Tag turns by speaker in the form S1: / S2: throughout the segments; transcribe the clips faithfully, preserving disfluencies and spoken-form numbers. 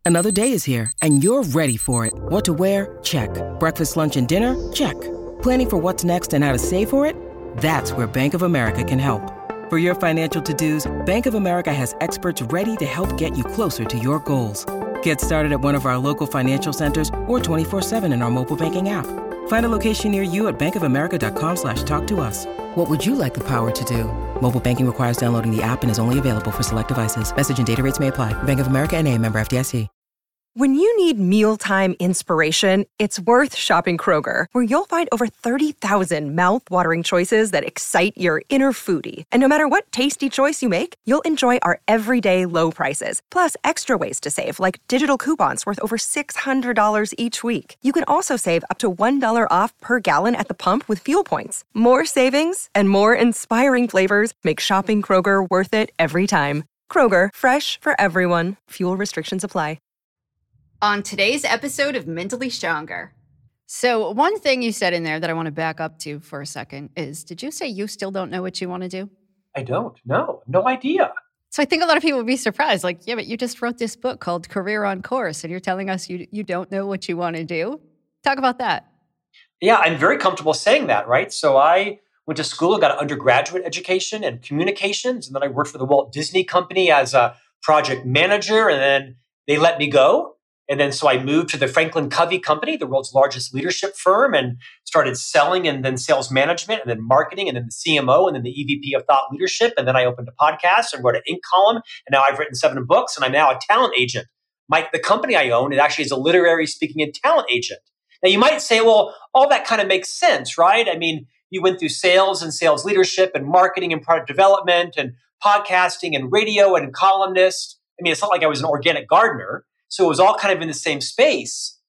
S1: Another day is here, and you're ready for it. What to wear? Check. Breakfast, lunch, and dinner? Check. Planning for what's next and how to save for it? That's where Bank of America can help. For your financial to-dos, Bank of America has experts ready to help get you closer to your goals. Get started at one of our local financial centers or twenty-four seven in our mobile banking app. Find a location near you at bankofamerica.com slash talk to us. What would you like the power to do? Mobile banking requires downloading the app and is only available for select devices. Message and data rates may apply. Bank of America N A, member F D I C.
S2: When you need mealtime inspiration, it's worth shopping Kroger, where you'll find over thirty thousand mouth-watering choices that excite your inner foodie. And no matter what tasty choice you make, you'll enjoy our everyday low prices, plus extra ways to save, like digital coupons worth over six hundred dollars each week. You can also save up to one dollar off per gallon at the pump with fuel points. More savings and more inspiring flavors make shopping Kroger worth it every time. Kroger, fresh for everyone. Fuel restrictions apply.
S3: On today's episode of Mentally Stronger.
S4: So one thing you said in there that I want to back up to for a second is, did you say you still don't know what you want to do?
S5: I don't. No, no idea.
S4: So I think a lot of people would be surprised. Like, yeah, but you just wrote this book called Career on Course, and you're telling us you you don't know what you want to do? Talk about that.
S5: Yeah, I'm very comfortable saying that, right? So I went to school and got an undergraduate education in communications, and then I worked for the Walt Disney Company as a project manager, and then they let me go. And then so I moved to the Franklin Covey Company, the world's largest leadership firm, and started selling and then sales management and then marketing and then the C M O and then the E V P of thought leadership. And then I opened a podcast and wrote an Inc column. And now I've written seven books and I'm now a talent agent. My, the company I own, it actually is a literary speaking and talent agent. Now you might say, well, all that kind of makes sense, right? I mean, you went through sales and sales leadership and marketing and product development and podcasting and radio and columnist. I mean, it's not like I was an organic gardener. So it was all kind of in the same space.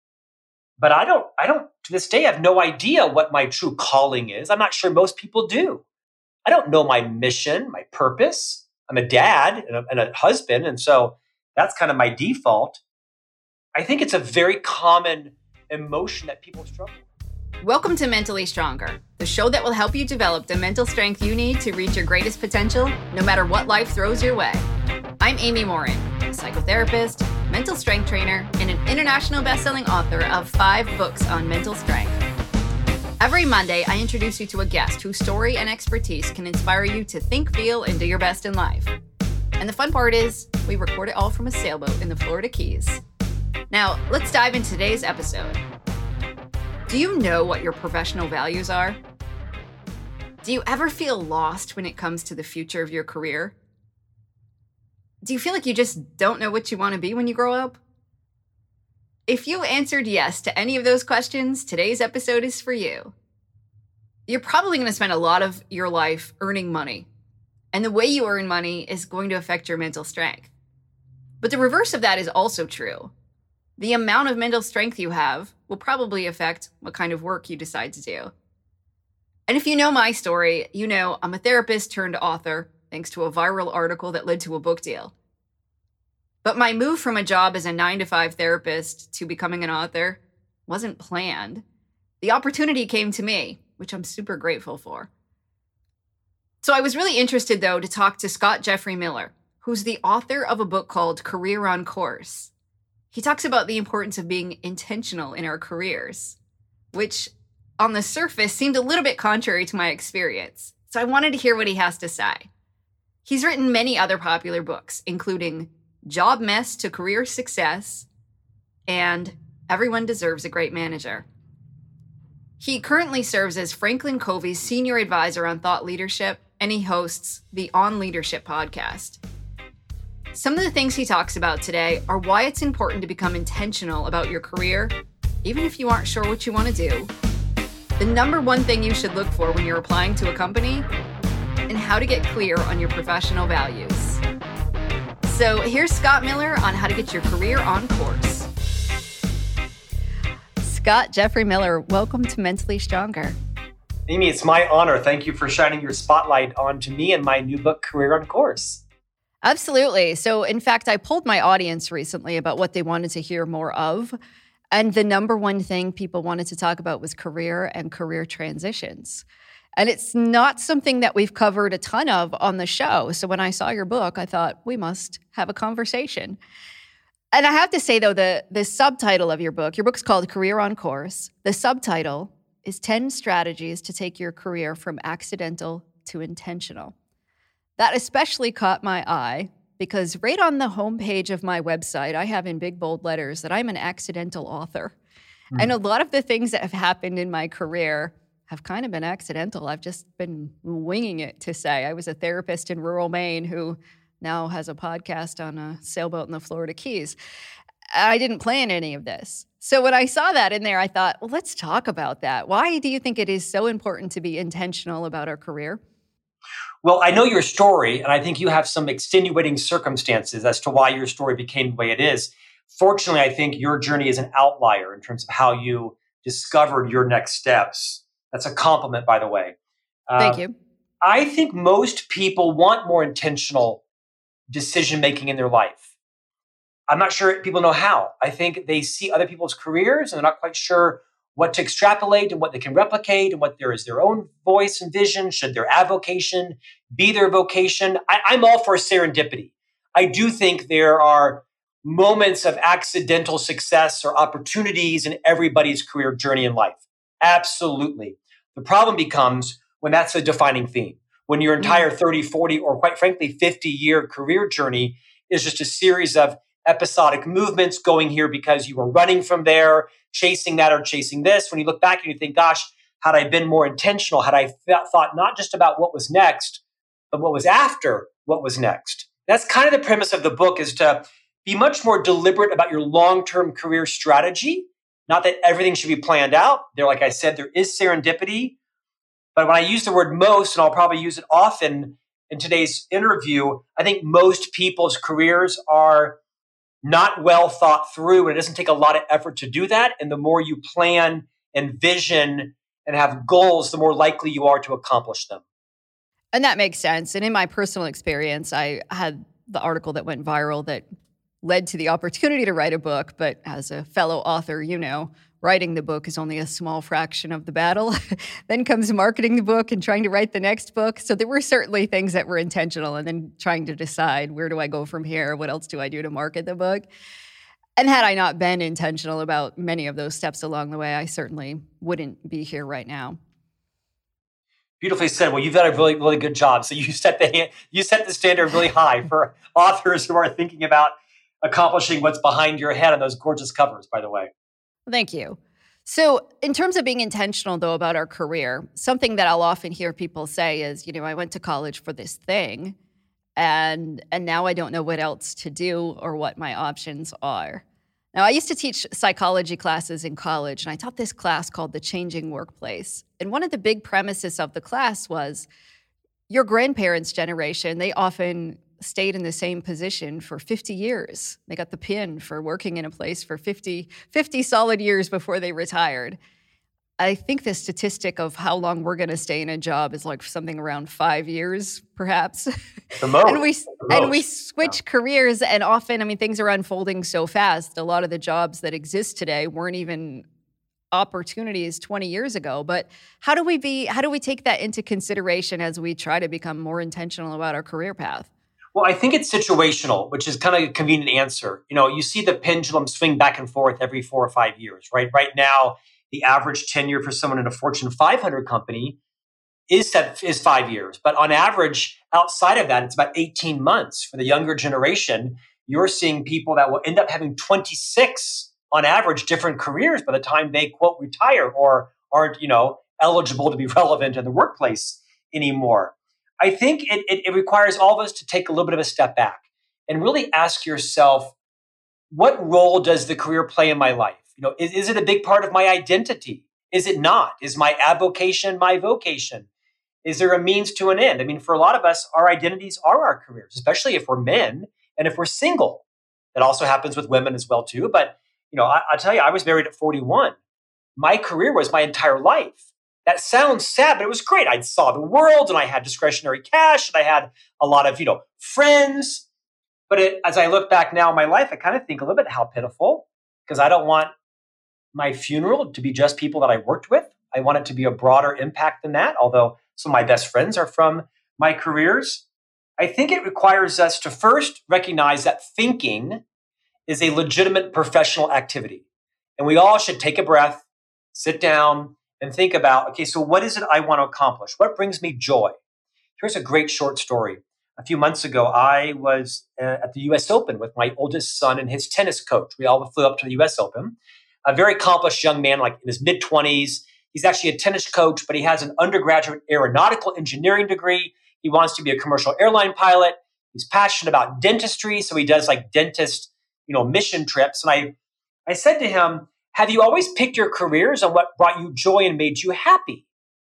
S5: But I don't, I don't, to this day, I have no idea what my true calling is. I'm not sure most people do. I don't know my mission, my purpose. I'm a dad and a, and a husband. And so that's kind of my default. I think it's a very common emotion that people struggle with.
S3: Welcome to Mentally Stronger, the show that will help you develop the mental strength you need to reach your greatest potential, no matter what life throws your way. I'm Amy Morin, a psychotherapist, mental strength trainer, and an international best-selling author of five books on mental strength. Every Monday, I introduce you to a guest whose story and expertise can inspire you to think, feel, and do your best in life. And the fun part is, we record it all from a sailboat in the Florida Keys. Now, let's dive into today's episode. Do you know what your professional values are? Do you ever feel lost when it comes to the future of your career? Do you feel like you just don't know what you want to be when you grow up? If you answered yes to any of those questions, today's episode is for you. You're probably going to spend a lot of your life earning money, and the way you earn money is going to affect your mental strength. But the reverse of that is also true. The amount of mental strength you have will probably affect what kind of work you decide to do. And if you know my story, you know I'm a therapist turned author, thanks to a viral article that led to a book deal. But my move from a job as a nine to five therapist to becoming an author wasn't planned. The opportunity came to me, which I'm super grateful for. So I was really interested, though, to talk to Scott Jeffrey Miller, who's the author of a book called Career on Course. He talks about the importance of being intentional in our careers, which on the surface seemed a little bit contrary to my experience. So I wanted to hear what he has to say. He's written many other popular books, including Job Mess to Career Success and Everyone Deserves a Great Manager. He currently serves as Franklin Covey's senior advisor on thought leadership, and he hosts the On Leadership podcast. Some of the things he talks about today are why it's important to become intentional about your career, even if you aren't sure what you want to do, the number one thing you should look for when you're applying to a company, and how to get clear on your professional values. So here's Scott Miller on how to get your career on course. Scott Jeffrey Miller, welcome to Mentally Stronger.
S5: Amy, it's my honor. Thank you for shining your spotlight onto me and my new book, Career on Course.
S4: Absolutely. So in fact, I polled my audience recently about what they wanted to hear more of. And the number one thing people wanted to talk about was career and career transitions. And it's not something that we've covered a ton of on the show. So when I saw your book, I thought we must have a conversation. And I have to say, though, the, the subtitle of your book, your book's called Career on Course. The subtitle is ten Strategies to Take Your Career from Accidental to Intentional. That especially caught my eye because right on the homepage of my website, I have in big bold letters that I'm an accidental author. Mm. And a lot of the things that have happened in my career have kind of been accidental. I've just been winging it, to say. I was a therapist in rural Maine who now has a podcast on a sailboat in the Florida Keys. I didn't plan any of this. So when I saw that in there, I thought, well, let's talk about that. Why do you think it is so important to be intentional about our career?
S5: Well, I know your story, and I think you have some extenuating circumstances as to why your story became the way it is. Fortunately, I think your journey is an outlier in terms of how you discovered your next steps. That's a compliment, by the way.
S4: Thank
S5: uh,
S4: you.
S5: I think most people want more intentional decision-making in their life. I'm not sure people know how. I think they see other people's careers and they're not quite sure what to extrapolate and what they can replicate and what there is their own voice and vision. Should their avocation be their vocation? I, I'm all for serendipity. I do think there are moments of accidental success or opportunities in everybody's career journey in life. Absolutely. The problem becomes when that's a defining theme. When your entire thirty, forty, or quite frankly, fifty-year career journey is just a series of episodic movements going here because you were running from there, chasing that or chasing this. When you look back and you think, gosh, had I been more intentional, had I th- thought not just about what was next, but what was after what was next. That's kind of the premise of the book, is to be much more deliberate about your long-term career strategy. Not that everything should be planned out. There, like I said, there is serendipity. But when I use the word most, and I'll probably use it often in today's interview, I think most people's careers are not well thought through, and it doesn't take a lot of effort to do that. And the more you plan and vision and have goals, the more likely you are to accomplish them.
S4: And that makes sense. And in my personal experience, I had the article that went viral that led to the opportunity to write a book. But as a fellow author, you know, writing the book is only a small fraction of the battle. Then comes marketing the book and trying to write the next book. So there were certainly things that were intentional, and then trying to decide, where do I go from here? What else do I do to market the book? And had I not been intentional about many of those steps along the way, I certainly wouldn't be here right now.
S5: Beautifully said. Well, you've done a really, really good job. So you set the you set the standard really high for authors who are thinking about accomplishing what's behind your head on those gorgeous covers, by the way.
S4: Well, thank you. So in terms of being intentional, though, about our career, something that I'll often hear people say is, you know, I went to college for this thing, and and now I don't know what else to do or what my options are. Now, I used to teach psychology classes in college, and I taught this class called The Changing Workplace. And one of the big premises of the class was your grandparents' generation, they often stayed in the same position for fifty years. They got the pin for working in a place for fifty, fifty solid years before they retired. I think the statistic of how long we're going to stay in a job is like something around five years, perhaps.
S5: The most.
S4: and we
S5: the
S4: and
S5: most.
S4: we switch yeah. careers, and often, I mean, things are unfolding so fast. A lot of the jobs that exist today weren't even opportunities twenty years ago. But how do we be? How do we take that into consideration as we try to become more intentional about our career path?
S5: Well, I think it's situational, which is kind of a convenient answer. You know, you see the pendulum swing back and forth every four or five years, right? Right now, the average tenure for someone in a Fortune five hundred company is is five years. But on average, outside of that, it's about eighteen months. For the younger generation, you're seeing people that will end up having twenty-six, on average, different careers by the time they, quote, retire or aren't, you know, eligible to be relevant in the workplace anymore. I think it, it, it requires all of us to take a little bit of a step back and really ask yourself, what role does the career play in my life? You know, is, is it a big part of my identity? Is it not? Is my avocation my vocation? Is there a means to an end? I mean, for a lot of us, our identities are our careers, especially if we're men and if we're single. That also happens with women as well, too. But, you know, I, I'll tell you, I was married at forty-one. My career was my entire life. That sounds sad, but it was great. I saw the world, and I had discretionary cash, and I had a lot of, you know, friends. But it, as I look back now in my life, I kind of think a little bit how pitiful, because I don't want my funeral to be just people that I worked with. I want it to be a broader impact than that, although some of my best friends are from my careers. I think it requires us to first recognize that thinking is a legitimate professional activity. And we all should take a breath, sit down, and think about, okay, so what is it I want to accomplish? What brings me joy? Here's a great short story. A few months ago, I was uh, at the U S Open with my oldest son and his tennis coach. We all flew up to the U S Open. A very accomplished young man, like in his mid-twenties. He's actually a tennis coach, but he has an undergraduate aeronautical engineering degree. He wants to be a commercial airline pilot. He's passionate about dentistry, so he does like dentist, you know, mission trips. And I, I said to him, have you always picked your careers on what brought you joy and made you happy?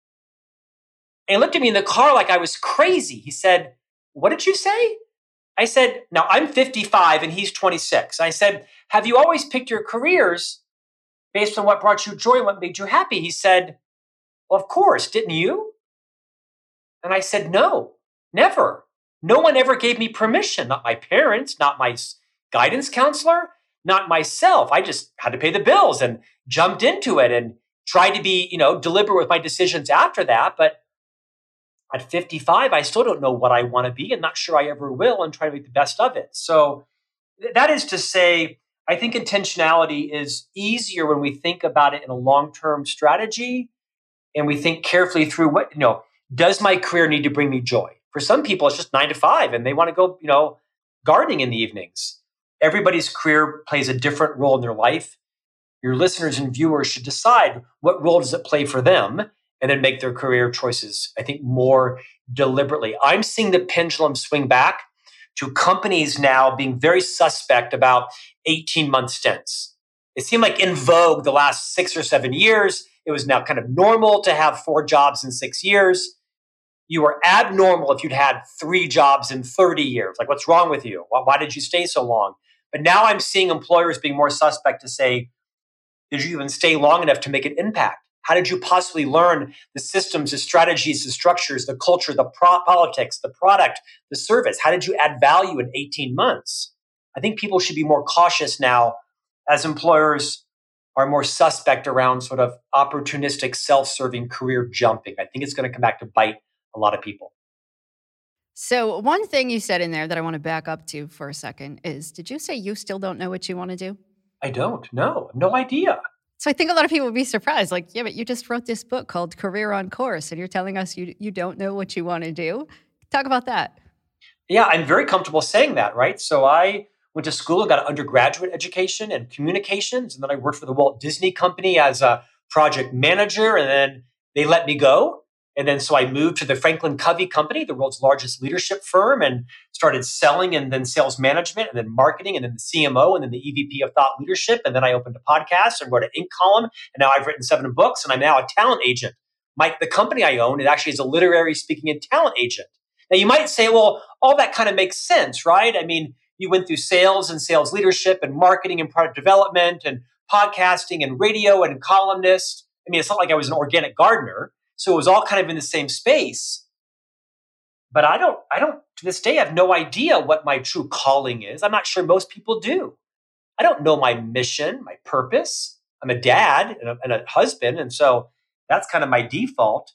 S5: And he looked at me in the car like I was crazy. He said, what did you say? I said, now I'm fifty-five and he's twenty-six. I said, have you always picked your careers based on what brought you joy and what made you happy? He said, well, of course, didn't you? And I said, no, never. No one ever gave me permission, not my parents, not my guidance counselor, not myself. I just had to pay the bills and jumped into it and tried to be, you know, deliberate with my decisions after that. But at fifty-five, I still don't know what I want to be and not sure I ever will, and try to make the best of it. So th- that is to say, I think intentionality is easier when we think about it in a long-term strategy and we think carefully through what, you know, does my career need to bring me joy? For some people, it's just nine to five and they want to go, you know, gardening in the evenings. Everybody's career plays a different role in their life. Your listeners and viewers should decide what role does it play for them and then make their career choices, I think, more deliberately. I'm seeing the pendulum swing back to companies now being very suspect about eighteen-month stints. It seemed like in vogue the last six or seven years. It was now kind of normal to have four jobs in six years. You were abnormal if you'd had three jobs in thirty years. Like, what's wrong with you? Why, why did you stay so long? But now I'm seeing employers being more suspect to say, did you even stay long enough to make an impact? How did you possibly learn the systems, the strategies, the structures, the culture, the pro- politics, the product, the service? How did you add value in eighteen months? I think people should be more cautious now as employers are more suspect around sort of opportunistic, self-serving career jumping. I think it's going to come back to bite a lot of people.
S4: So one thing you said in there that I want to back up to for a second is, did you say you still don't know what you want to do?
S5: I don't. No, no idea.
S4: So I think a lot of people would be surprised. Like, yeah, but you just wrote this book called Career on Course, and you're telling us you you don't know what you want to do. Talk about that.
S5: Yeah, I'm very comfortable saying that, right? So I went to school and got an undergraduate education in communications, and then I worked for the Walt Disney Company as a project manager, and then they let me go. And then so I moved to the Franklin Covey Company, the world's largest leadership firm, and started selling and then sales management and then marketing and then the C M O and then the E V P of thought leadership. And then I opened a podcast and wrote an Inc column. And now I've written seven books and I'm now a talent agent. My, the company I own, it actually is a literary speaking and talent agent. Now you might say, well, all that kind of makes sense, right? I mean, you went through sales and sales leadership and marketing and product development and podcasting and radio and columnist. I mean, it's not like I was an organic gardener. So it was all kind of in the same space. But I don't, I don't, to this day, I have no idea what my true calling is. I'm not sure most people do. I don't know my mission, my purpose. I'm a dad and a, and a husband. And so that's kind of my default.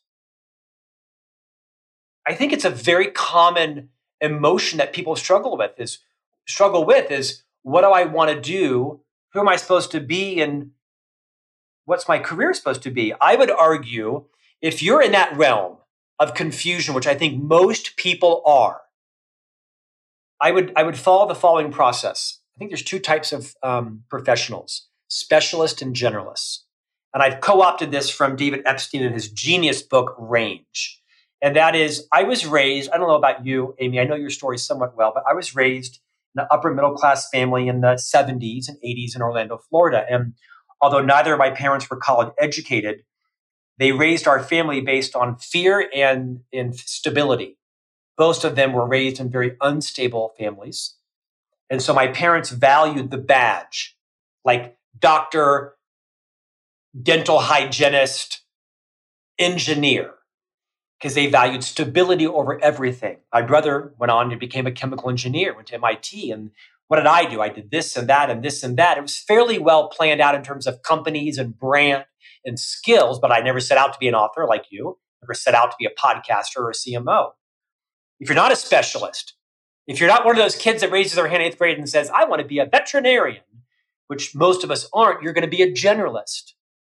S5: I think it's a very common emotion that people struggle with is struggle with is, what do I want to do? Who am I supposed to be? And what's my career supposed to be? I would argue, if you're in that realm of confusion, which I think most people are, I would I would follow the following process. I think there's two types of um, professionals, specialists and generalists. And I've co-opted this from David Epstein in his genius book, Range. And that is, I was raised, I don't know about you, Amy, I know your story somewhat well, but I was raised in an upper middle class family in the seventies and eighties in Orlando, Florida. And although neither of my parents were college educated, they raised our family based on fear and instability. Most of them were raised in very unstable families. And so my parents valued the badge, like doctor, dental hygienist, engineer, because they valued stability over everything. My brother went on and became a chemical engineer, went to M I T. And what did I do? I did this and that and this and that. It was fairly well planned out in terms of companies and brand and skills, but I never set out to be an author like you, never set out to be a podcaster or a C M O. If you're not a specialist, If you're not one of those kids that raises their hand in eighth grade and says, I want to be a veterinarian, which most of us aren't, you're going to be a generalist.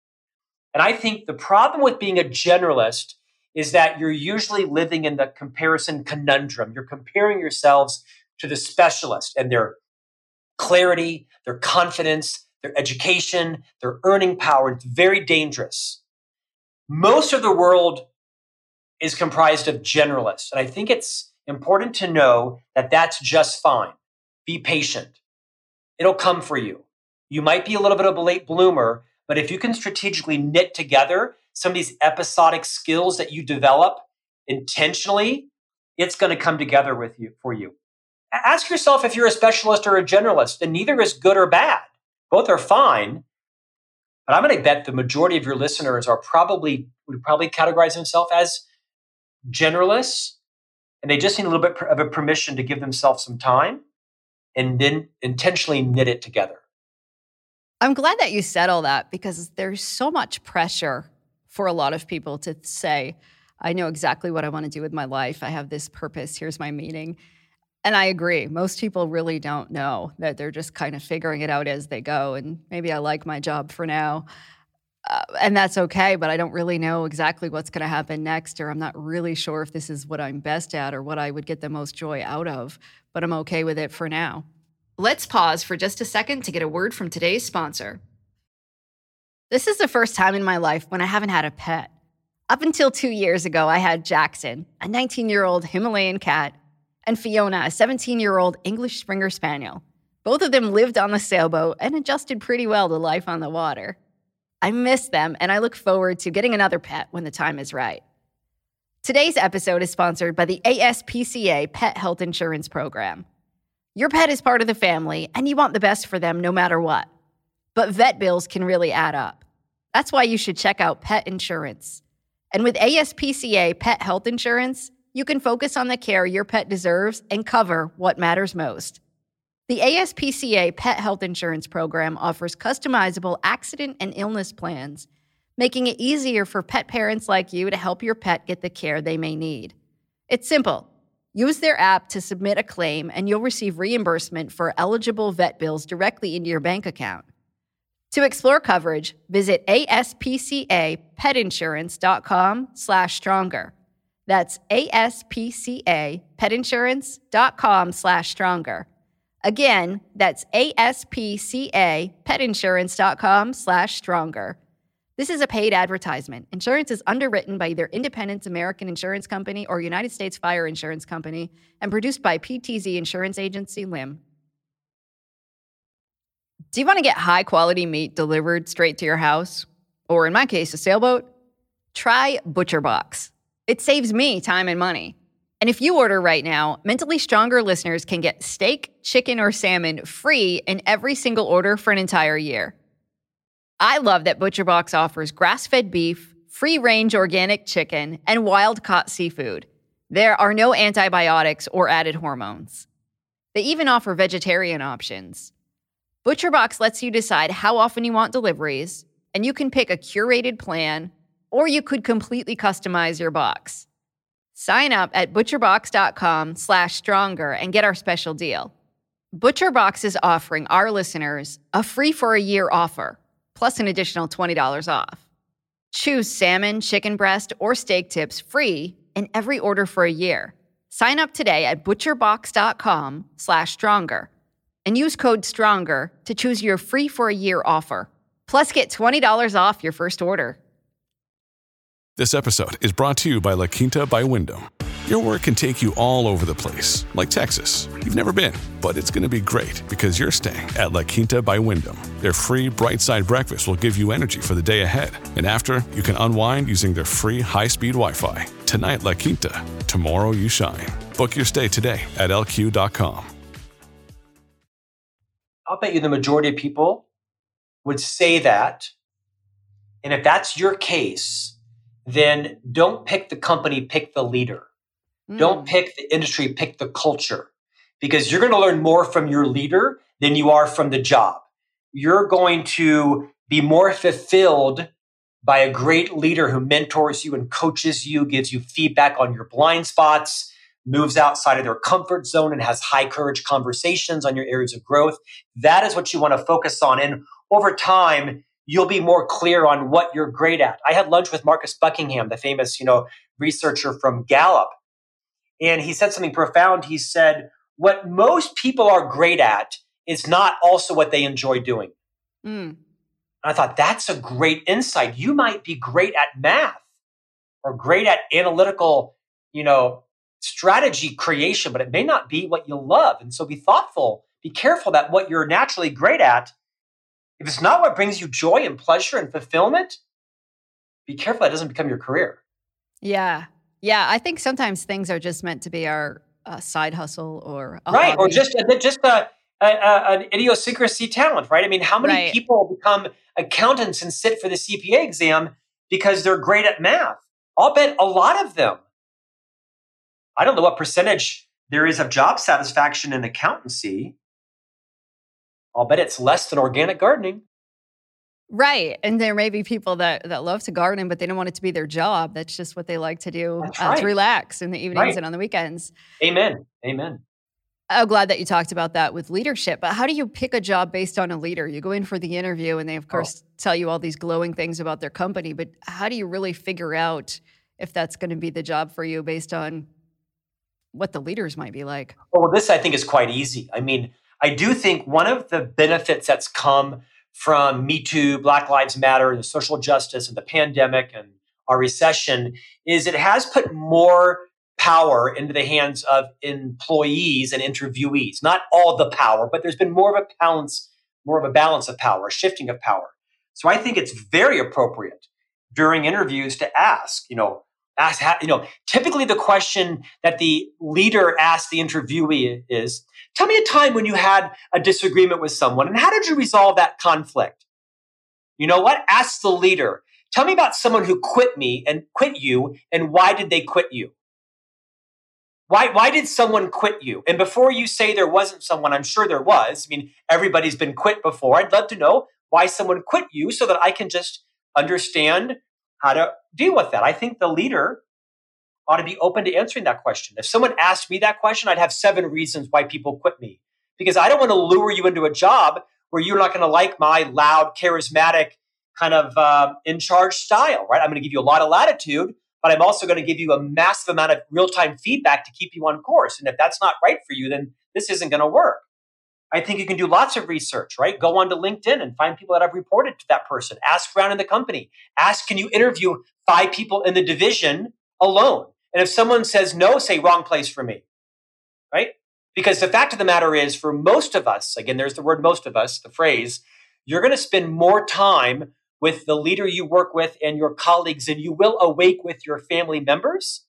S5: And I think the problem with being a generalist is that you're usually living in the comparison conundrum. You're comparing yourselves to the specialist and their clarity, their confidence, their education, their earning power. It's very dangerous. Most of the world is comprised of generalists. And I think it's important to know that that's just fine. Be patient. It'll come for you. You might be a little bit of a late bloomer, but if you can strategically knit together some of these episodic skills that you develop intentionally, it's going to come together with you for you. Ask yourself if you're a specialist or a generalist, and neither is good or bad. Both are fine. But I'm going to bet the majority of your listeners are probably would probably categorize themselves as generalists, and they just need a little bit of a permission to give themselves some time and then intentionally knit it together.
S4: I'm glad that you said all that, because there's so much pressure for a lot of people to say, I know exactly what I want to do with my life. I have this purpose. Here's my meaning. And I agree. Most people really don't know, that they're just kind of figuring it out as they go. And maybe I like my job for now. Uh, and that's okay, but I don't really know exactly what's going to happen next, or I'm not really sure if this is what I'm best at or what I would get the most joy out of, but I'm okay with it for now. Let's pause for just a second to get a word from today's sponsor. This is the first time in my life when I haven't had a pet. Up until two years ago, I had Jackson, a nineteen-year-old Himalayan cat, and Fiona, a seventeen-year-old English Springer Spaniel. Both of them lived on the sailboat and adjusted pretty well to life on the water. I miss them, and I look forward to getting another pet when the time is right. Today's episode is sponsored by the A S P C A Pet Health Insurance Program. Your pet is part of the family, and you want the best for them no matter what. But vet bills can really add up. That's why you should check out pet insurance. And with A S P C A Pet Health Insurance, you can focus on the care your pet deserves and cover what matters most. The A S P C A Pet Health Insurance Program offers customizable accident and illness plans, making it easier for pet parents like you to help your pet get the care they may need. It's simple. Use their app to submit a claim, and you'll receive reimbursement for eligible vet bills directly into your bank account. To explore coverage, visit aspcapetinsurance.com slash stronger. That's aspcapetinsurance.com slash stronger. Again, that's aspcapetinsurance.com slash stronger. This is a paid advertisement. Insurance is underwritten by either Independence American Insurance Company or United States Fire Insurance Company and produced by P T Z Insurance Agency, Lim. Do you want to get high-quality meat delivered straight to your house? Or in my case, a sailboat? Try ButcherBox. It saves me time and money. And if you order right now, Mentally Stronger listeners can get steak, chicken, or salmon free in every single order for an entire year. I love that ButcherBox offers grass-fed beef, free-range organic chicken, and wild-caught seafood. There are no antibiotics or added hormones. They even offer vegetarian options. ButcherBox lets you decide how often you want deliveries, and you can pick a curated plan, or you could completely customize your box. Sign up at butcherbox.com slash stronger and get our special deal. ButcherBox is offering our listeners a free for a year offer, plus an additional twenty dollars off. Choose salmon, chicken breast, or steak tips free in every order for a year. Sign up today at butcherbox.com slash stronger and use code STRONGER to choose your free for a year offer. Plus, get twenty dollars off your first order.
S6: This episode is brought to you by La Quinta by Wyndham. Your work can take you all over the place, like Texas. You've never been, but it's going to be great because you're staying at La Quinta by Wyndham. Their free Bright Side breakfast will give you energy for the day ahead. And after, you can unwind using their free high-speed Wi-Fi. Tonight, La Quinta. Tomorrow, you shine. Book your stay today at L Q dot com.
S5: I'll bet you the majority of people would say that. And if that's your case, then don't pick the company, pick the leader. Mm. Don't pick the industry, pick the culture. Because you're going to learn more from your leader than you are from the job. You're going to be more fulfilled by a great leader who mentors you and coaches you, gives you feedback on your blind spots, moves outside of their comfort zone and has high courage conversations on your areas of growth. That is what you want to focus on. And over time, you'll be more clear on what you're great at. I had lunch with Marcus Buckingham, the famous, you know, researcher from Gallup. And he said something profound. He said, what most people are great at is not also what they enjoy doing.
S4: Mm.
S5: And I thought, that's a great insight. You might be great at math or great at analytical, you know, strategy creation, but it may not be what you love. And so be thoughtful, be careful that what you're naturally great at, if it's not what brings you joy and pleasure and fulfillment, be careful that doesn't become your career.
S4: Yeah. Yeah. I think sometimes things are just meant to be our uh, side hustle or a
S5: right.
S4: hobby.
S5: Or just, just a, a, a, an idiosyncrasy talent, right? I mean, how many
S4: Right.
S5: people become accountants and sit for the C P A exam because they're great at math? I'll bet a lot of them. I don't know what percentage there is of job satisfaction in accountancy. I'll bet it's less than organic gardening.
S4: Right. And there may be people that, that love to garden, but they don't want it to be their job. That's just what they like to do
S5: That's
S4: uh,
S5: right.
S4: to relax in the evenings
S5: Right.
S4: and on the weekends.
S5: Amen. Amen.
S4: I'm glad that you talked about that with leadership. But how do you pick a job based on a leader? You go in for the interview and they, of course, oh. tell you all these glowing things about their company. But how do you really figure out if that's going to be the job for you based on what the leaders might be like?
S5: Well, this I think is quite easy. I mean, I do think one of the benefits that's come from Me Too, Black Lives Matter, the social justice and the pandemic and our recession is it has put more power into the hands of employees and interviewees. Not all the power, but there's been more of a balance, more of a balance of power, a shifting of power. So I think it's very appropriate during interviews to ask, you know, ask, you know, typically the question that the leader asks the interviewee is, tell me a time when you had a disagreement with someone and how did you resolve that conflict? You know what? Ask the leader. Tell me about someone who quit me and quit you and why did they quit you? Why, why did someone quit you? And before you say there wasn't someone, I'm sure there was. I mean, everybody's been quit before. I'd love to know why someone quit you so that I can just understand how to deal with that. I think the leader ought to be open to answering that question. If someone asked me that question, I'd have seven reasons why people quit me. Because I don't want to lure you into a job where you're not going to like my loud, charismatic, kind of uh, in-charge style, right? I'm going to give you a lot of latitude, but I'm also going to give you a massive amount of real-time feedback to keep you on course. And if that's not right for you, then this isn't going to work. I think you can do lots of research, right? Go onto LinkedIn and find people that have reported to that person. Ask around in the company. Ask, can you interview five people in the division alone? And if someone says no, say wrong place for me, right? Because the fact of the matter is, for most of us, again, there's the word most of us, the phrase, you're going to spend more time with the leader you work with and your colleagues than you will awake with your family members.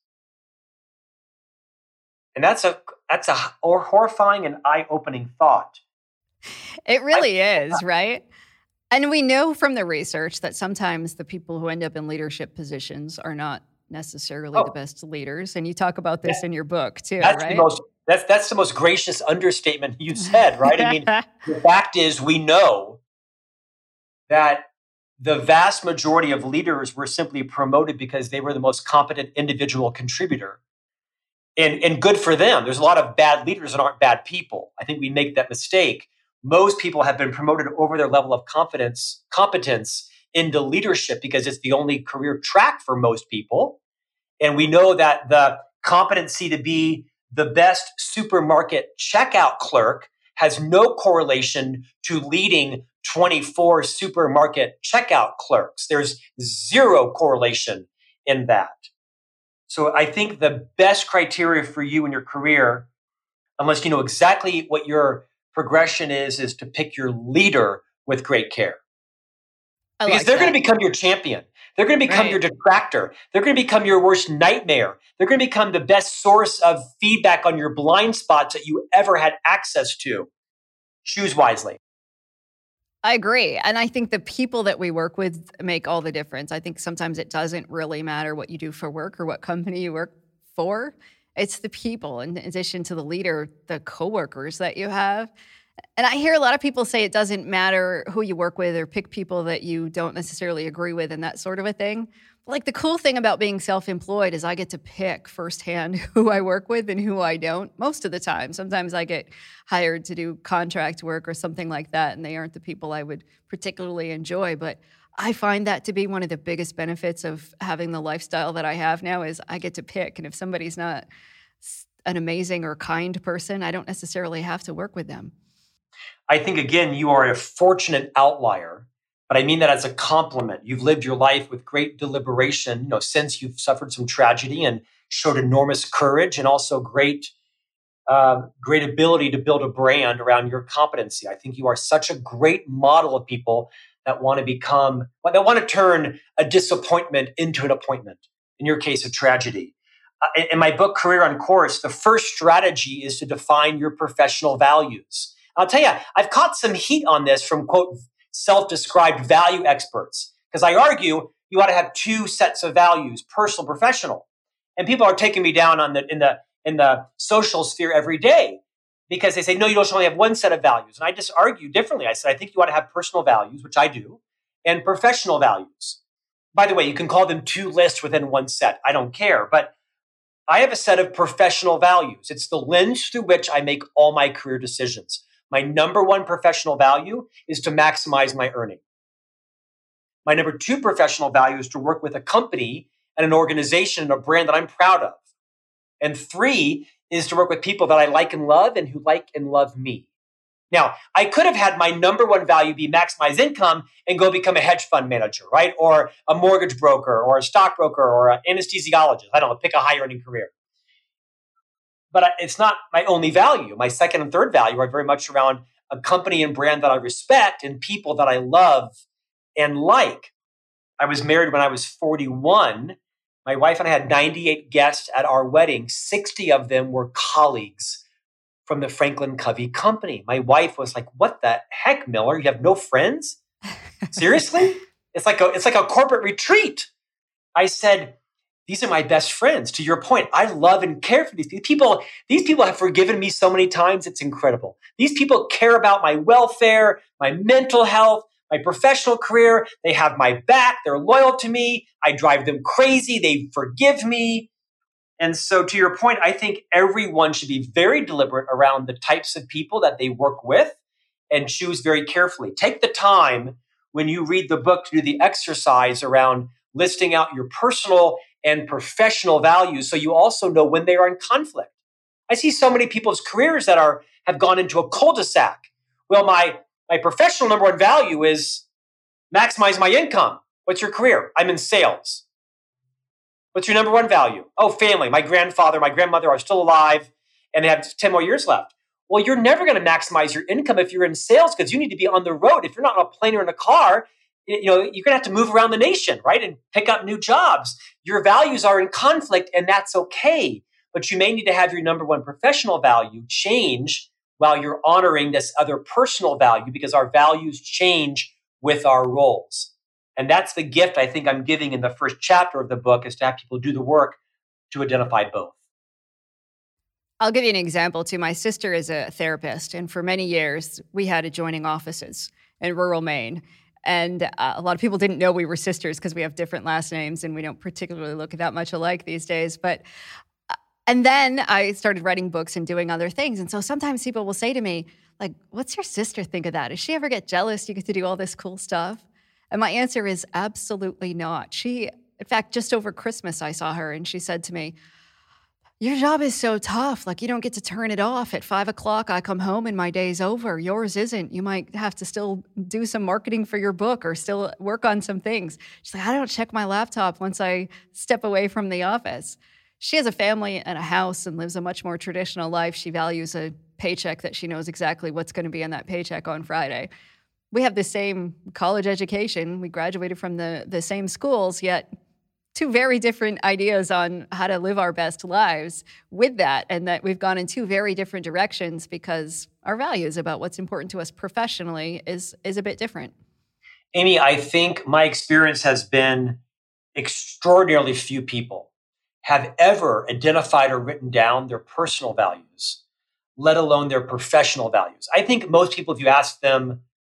S5: And that's a that's a horrifying and eye-opening thought.
S4: It really
S5: I,
S4: is, right? And we know from the research that sometimes the people who end up in leadership positions are not necessarily
S5: oh,
S4: the best leaders. And you talk about this
S5: that,
S4: in your book too,
S5: that's
S4: right?
S5: The most, that's, that's the most gracious understatement you said, right? I mean, the fact is we know that the vast majority of leaders were simply promoted because they were the most competent individual contributor. And, and good for them. There's a lot of bad leaders that aren't bad people. I think we make that mistake. Most people have been promoted over their level of confidence, competence into leadership because it's the only career track for most people. And we know that the competency to be the best supermarket checkout clerk has no correlation to leading twenty-four supermarket checkout clerks. There's zero correlation in that. So I think the best criteria for you in your career, unless you know exactly what your progression is, is to pick your leader with great care.
S4: I
S5: because
S4: like
S5: they're
S4: that.
S5: going to become your champion. They're going to become
S4: Right.
S5: your detractor. They're going to become your worst nightmare. They're going to become the best source of feedback on your blind spots that you ever had access to. Choose wisely.
S4: I agree. And I think the people that we work with make all the difference. I think sometimes it doesn't really matter what you do for work or what company you work for. It's the people, in addition to the leader, the coworkers that you have. And I hear a lot of people say it doesn't matter who you work with or pick people that you don't necessarily agree with and that sort of a thing. Like the cool thing about being self-employed is I get to pick firsthand who I work with and who I don't most of the time. Sometimes I get hired to do contract work or something like that, and they aren't the people I would particularly enjoy. But I find that to be one of the biggest benefits of having the lifestyle that I have now is I get to pick. And if somebody's not an amazing or kind person, I don't necessarily have to work with them.
S5: I think, again, you are a fortunate outlier. But I mean that as a compliment. You've lived your life with great deliberation, you know, since you've suffered some tragedy and showed enormous courage and also great, uh, great ability to build a brand around your competency. I think you are such a great model of people that want to become, that want to turn a disappointment into an appointment. In your case, a tragedy. Uh, in my book, Career on Course, the first strategy is to define your professional values. I'll tell you, I've caught some heat on this from, quote, self-described value experts, because I argue you ought to have two sets of values, personal, professional. And people are taking me down on the in the in the social sphere every day because they say, no, you don't only have one set of values. And I just argue differently. I said, I think you ought to have personal values, which I do, and professional values. By the way, you can call them two lists within one set. I don't care. But I have a set of professional values. It's the lens through which I make all my career decisions. My number one professional value is to maximize my earning. My number two professional value is to work with a company and an organization and a brand that I'm proud of. And three is to work with people that I like and love and who like and love me. Now, I could have had my number one value be maximize income and go become a hedge fund manager, right? Or a mortgage broker or a stockbroker or an anesthesiologist. I don't know, pick a high earning career. But it's not my only value. My second and third value are very much around a company and brand that I respect and people that I love and like. I was married when I was forty-one. My wife and I had ninety-eight guests at our wedding. sixty of them were colleagues from the Franklin Covey company. My wife was like, what the heck, Miller? You have no friends? Seriously? It's like a, it's like a corporate retreat. I said, these are my best friends. To your point, I love and care for these people. These people have forgiven me so many times. It's incredible. These people care about my welfare, my mental health, my professional career. They have my back. They're loyal to me. I drive them crazy. They forgive me. And so to your point, I think everyone should be very deliberate around the types of people that they work with and choose very carefully. Take the time when you read the book to do the exercise around listing out your personal and professional values so you also know when they are in conflict. I see so many people's careers that are have gone into a cul-de-sac. Well, my, my professional number one value is maximize my income. What's your career? I'm in sales. What's your number one value? Oh, family. My grandfather, my grandmother are still alive and they have ten more years left. Well, you're never going to maximize your income if you're in sales because you need to be on the road. If you're not on a plane or in a car, you know, you're going to have to move around the nation, right? And pick up new jobs. Your values are in conflict and that's okay. But you may need to have your number one professional value change while you're honoring this other personal value because our values change with our roles. And that's the gift I think I'm giving in the first chapter of the book is to have people do the work to identify both.
S4: I'll give you an example too. My sister is a therapist, and for many years, we had adjoining offices in rural Maine. And uh, a lot of people didn't know we were sisters because we have different last names and we don't particularly look that much alike these days. But uh, and then I started writing books and doing other things. And so sometimes people will say to me, like, what's your sister think of that? Does she ever get jealous you get to do all this cool stuff? And my answer is absolutely not. She, in fact, just over Christmas, I saw her and she said to me, your job is so tough. Like, you don't get to turn it off. At five o'clock, I come home and my day's over. Yours isn't. You might have to still do some marketing for your book or still work on some things. She's like, I don't check my laptop once I step away from the office. She has a family and a house and lives a much more traditional life. She values a paycheck that she knows exactly what's going to be in that paycheck on Friday. We have the same college education. We graduated from the, the same schools, yet two very different ideas on how to live our best lives with that, and that we've gone in two very different directions because our values about what's important to us professionally is, is a bit different.
S5: Amy, I think my experience has been extraordinarily few people have ever identified or written down their personal values, let alone their professional values. I think most people, if you ask them,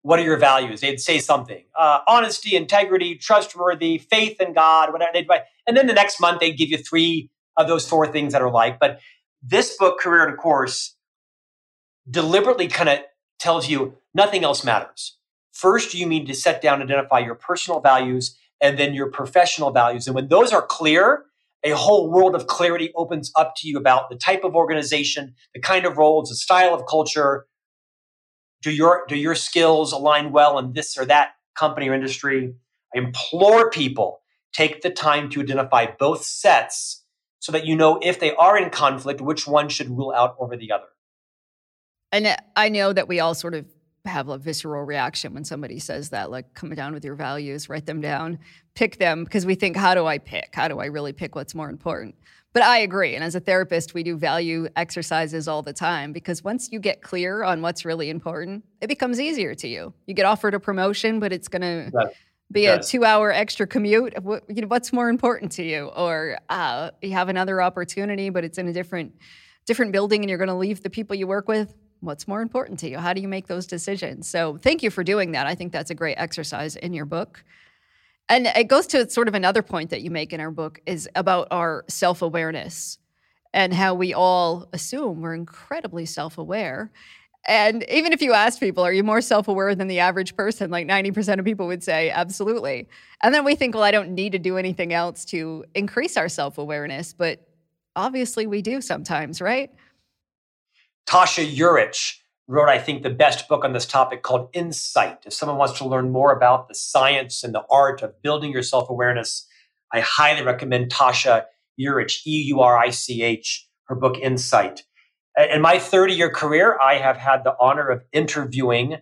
S5: what are your values? They'd say something, uh, honesty, integrity, trustworthy, faith in God, whatever. They'd write. And then the next month, they'd give you three of those four things that are like. But this book, Career at a Course, deliberately kind of tells you nothing else matters. First, you need to set down and identify your personal values and then your professional values. And when those are clear, a whole world of clarity opens up to you about the type of organization, the kind of roles, the style of culture. Do your, do your skills align well in this or that company or industry? I implore people, take the time to identify both sets so that you know if they are in conflict, which one should rule out over the other.
S4: And I know that we all sort of have a visceral reaction when somebody says that, like, come down with your values, write them down, pick them, because we think, how do I pick? How do I really pick what's more important? But I agree. And as a therapist, we do value exercises all the time, because once you get clear on what's really important, it becomes easier to you. You get offered a promotion, but it's going to right. be yes. a two-hour extra commute. What, you know, what's more important to you? Or uh, you have another opportunity, but it's in a different, different building, and you're going to leave the people you work with. What's more important to you? How do you make those decisions? So thank you for doing that. I think that's a great exercise in your book. And it goes to sort of another point that you make in our book is about our self-awareness and how we all assume we're incredibly self-aware. And even if you ask people, are you more self-aware than the average person? Like ninety percent of people would say, absolutely. And then we think, well, I don't need to do anything else to increase our self-awareness. But obviously we do sometimes, right?
S5: Tasha Eurich wrote, I think, the best book on this topic called Insight. If someone wants to learn more about the science and the art of building your self-awareness, I highly recommend Tasha Eurich, E U R I C H, her book Insight. In my thirty-year career, I have had the honor of interviewing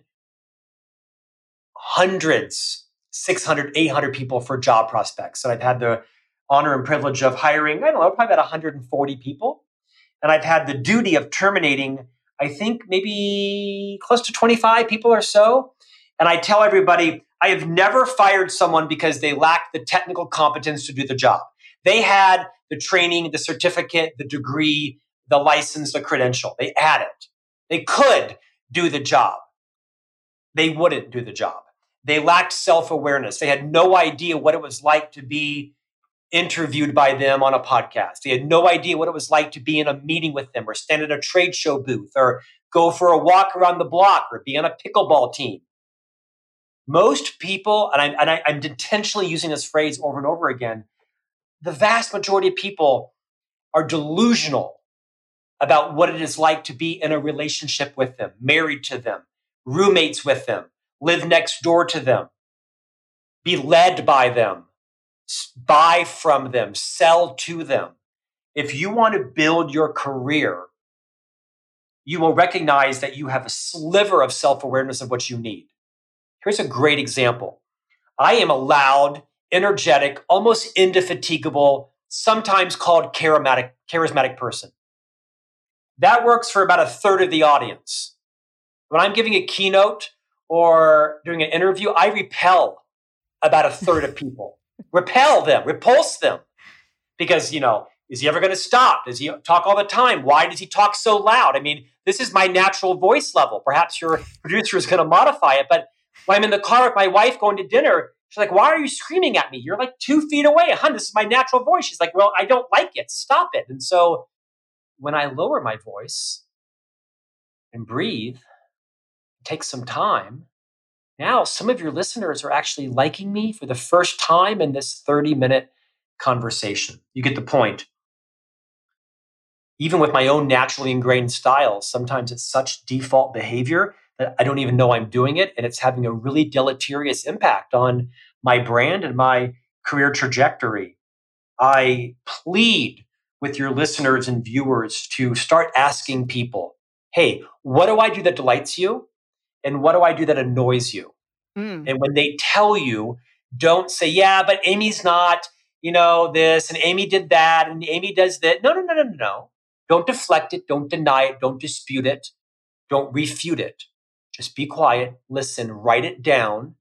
S5: hundreds, six hundred, eight hundred people for job prospects. And I've had the honor and privilege of hiring, I don't know, probably about one hundred forty people. And I've had the duty of terminating, I think, maybe close to twenty-five people or so. And I tell everybody, I have never fired someone because they lacked the technical competence to do the job. They had the training, the certificate, the degree, the license, the credential. They had it. They could do the job. They wouldn't do the job. They lacked self-awareness. They had no idea what it was like to be interviewed by them on a podcast. They had no idea what it was like to be in a meeting with them or stand at a trade show booth or go for a walk around the block or be on a pickleball team. Most people, and, I, and I, I'm intentionally using this phrase over and over again, the vast majority of people are delusional about what it is like to be in a relationship with them, married to them, roommates with them, live next door to them, be led by them, buy from them, sell to them. If you want to build your career, you will recognize that you have a sliver of self-awareness of what you need. Here's a great example. I am a loud, energetic, almost indefatigable, sometimes called charismatic, charismatic person. That works for about a third of the audience. When I'm giving a keynote or doing an interview, I repel about a third of people. Repel them, repulse them. Because, you know, is he ever going to stop? Does he talk all the time? Why does he talk so loud? I mean, this is my natural voice level. Perhaps your producer is going to modify it. But when I'm in the car with my wife going to dinner, she's like, why are you screaming at me? You're like two feet away. Hun, this is my natural voice. She's like, well, I don't like it. Stop it. And so when I lower my voice and breathe, take some time, now some of your listeners are actually liking me for the first time in this thirty-minute conversation. You get the point. Even with my own naturally ingrained style, sometimes it's such default behavior that I don't even know I'm doing it, and it's having a really deleterious impact on my brand and my career trajectory. I plead with your listeners and viewers to start asking people, hey, what do I do that delights you? And what do I do that annoys you? Mm. And when they tell you, don't say, yeah, but Amy's not, you know, this, and Amy did that, and Amy does that. No, no, no, no, no. Don't deflect it. Don't deny it. Don't dispute it. Don't refute it. Just be quiet, listen, write it down,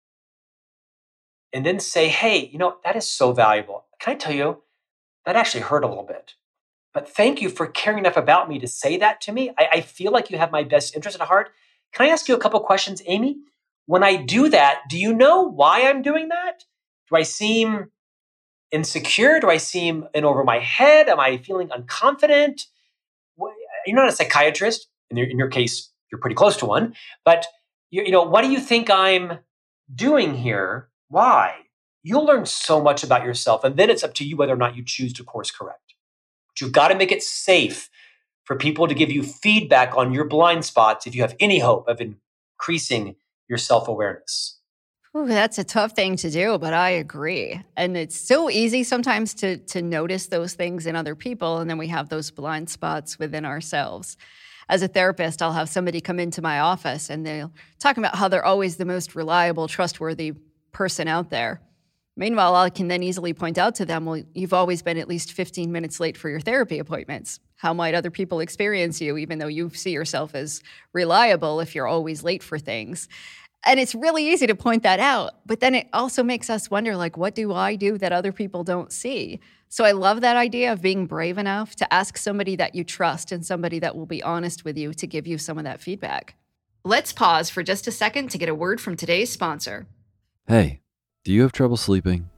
S5: and then say, hey, you know, that is so valuable. Can I tell you, that actually hurt a little bit. But thank you for caring enough about me to say that to me. I, I feel like you have my best interest at heart. Can I ask you a couple questions, Amy? when I do that, do you know why I'm doing that? Do I seem insecure? Do I seem in over my head? Am I feeling unconfident? You're not a psychiatrist. In your, in your case, you're pretty close to one. But you, you know, what do you think I'm doing here? Why? You'll learn so much about yourself, and then it's up to you whether or not you choose to course correct. But you've got to make it safe for people to give you feedback on your blind spots if you have any hope of increasing your self-awareness.
S4: Ooh, that's a tough thing to do, but I agree. And it's so easy sometimes to to notice those things in other people, and then we have those blind spots within ourselves. As a therapist, I'll have somebody come into my office and they'll talk about how they're always the most reliable, trustworthy person out there. Meanwhile, I can then easily point out to them, well, you've always been at least fifteen minutes late for your therapy appointments. How might other people experience you, even though you see yourself as reliable if you're always late for things? And it's really easy to point that out, but then it also makes us wonder, like, what do I do that other people don't see? So I love that idea of being brave enough to ask somebody that you trust and somebody that will be honest with you to give you some of that feedback. Let's pause for just a second to get a word from today's sponsor.
S7: Hey, do you have trouble sleeping?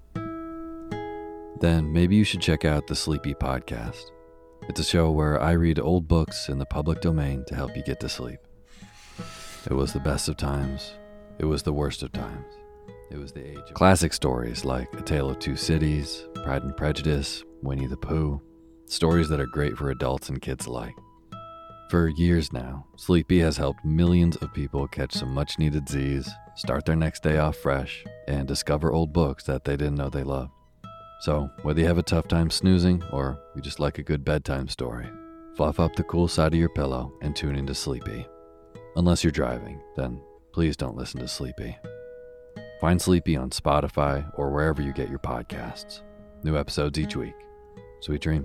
S7: Then maybe you should check out the Sleepy Podcast. It's a show where I read old books in the public domain to help you get to sleep. It was the best of times. It was the worst of times. It was the age of classic stories like A Tale of Two Cities, Pride and Prejudice, Winnie the Pooh. Stories that are great for adults and kids alike. For years now, Sleepy has helped millions of people catch some much-needed Z's, start their next day off fresh, and discover old books that they didn't know they loved. So, whether you have a tough time snoozing or you just like a good bedtime story, fluff up the cool side of your pillow and tune into Sleepy. Unless you're driving, then please don't listen to Sleepy. Find Sleepy on Spotify or wherever you get your podcasts. New episodes each week. Sweet dreams.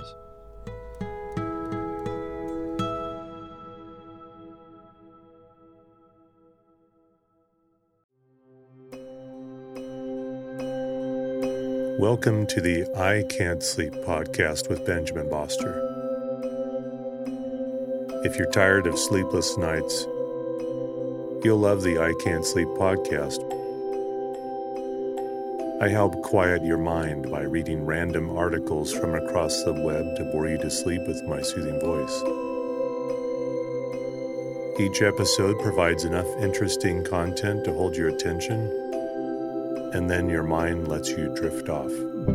S8: Welcome to the I Can't Sleep podcast with Benjamin Boster. If you're tired of sleepless nights, you'll love the I Can't Sleep podcast. I help quiet your mind by reading random articles from across the web to bore you to sleep with my soothing voice. Each episode provides enough interesting content to hold your attention, and then your mind lets you drift off.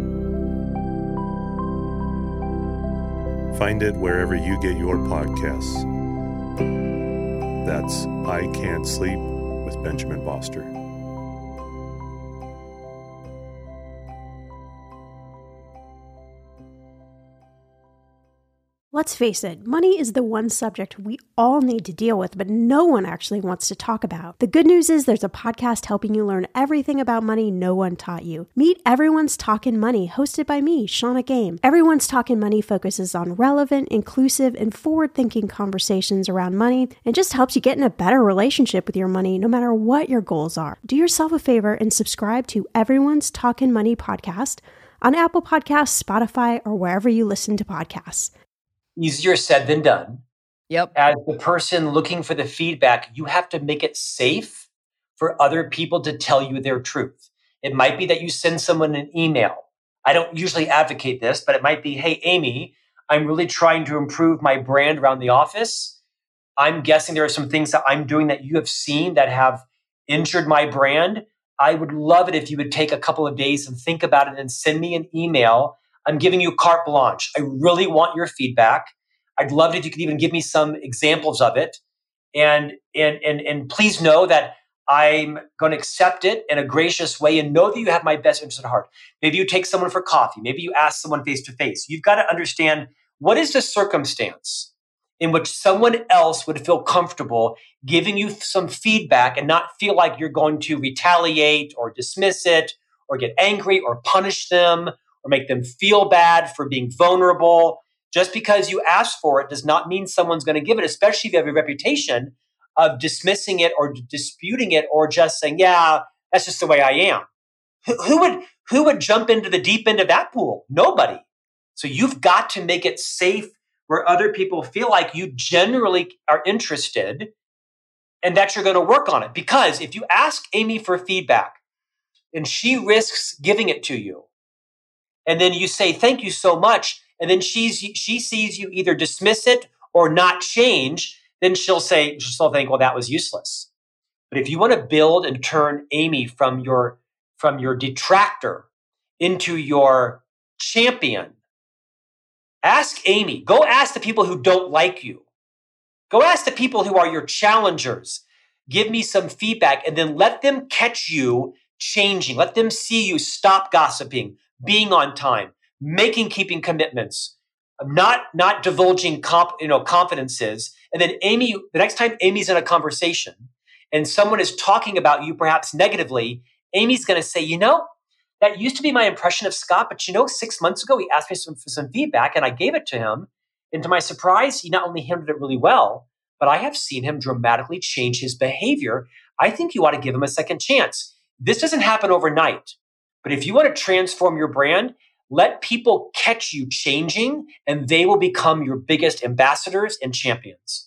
S8: Find it wherever you get your podcasts. That's I Can't Sleep with Benjamin Boster.
S9: Let's face it, money is the one subject we all need to deal with, but no one actually wants to talk about. The good news is there's a podcast helping you learn everything about money no one taught you. Meet Everyone's Talkin' Money, hosted by me, Shauna Game. Everyone's Talkin' Money focuses on relevant, inclusive, and forward-thinking conversations around money and just helps you get in a better relationship with your money no matter what your goals are. Do yourself a favor and subscribe to Everyone's Talkin' Money podcast on Apple Podcasts, Spotify, or wherever you listen to podcasts.
S5: Easier said than done.
S4: Yep.
S5: As the person looking for the feedback, you have to make it safe for other people to tell you their truth. It might be that you send someone an email. I don't usually advocate this, but it might be, hey, Amy, I'm really trying to improve my brand around the office. I'm guessing there are some things that I'm doing that you have seen that have injured my brand. I would love it if you would take a couple of days and think about it and send me an email. I'm giving you carte blanche. I really want your feedback. I'd love it if you could even give me some examples of it. And, and, and, and please know that I'm going to accept it in a gracious way and know that you have my best interest at heart. Maybe you take someone for coffee. Maybe you ask someone face to face. You've got to understand, what is the circumstance in which someone else would feel comfortable giving you some feedback and not feel like you're going to retaliate or dismiss it or get angry or punish them or make them feel bad for being vulnerable. Just because you ask for it does not mean someone's going to give it, especially if you have a reputation of dismissing it or disputing it or just saying, yeah, that's just the way I am. Who, who would who would jump into the deep end of that pool? Nobody. So you've got to make it safe where other people feel like you generally are interested and that you're going to work on it. Because if you ask Amy for feedback and she risks giving it to you, and then you say, thank you so much, and then she's, she sees you either dismiss it or not change, then she'll say, she'll think, well, that was useless. But if you want to build and turn Amy from your, from your detractor into your champion, ask Amy. Go ask the people who don't like you. Go ask the people who are your challengers. Give me some feedback, and then let them catch you changing. Let them see you stop gossiping, being on time, making, keeping commitments, not, not divulging comp, you know, confidences. And then Amy, the next time Amy's in a conversation and someone is talking about you perhaps negatively, Amy's going to say, you know, that used to be my impression of Scott, but you know, six months ago, he asked me some, for some feedback and I gave it to him. And to my surprise, he not only handled it really well, but I have seen him dramatically change his behavior. I think you ought to give him a second chance. This doesn't happen overnight, but if you want to transform your brand, let people catch you changing and they will become your biggest ambassadors and champions.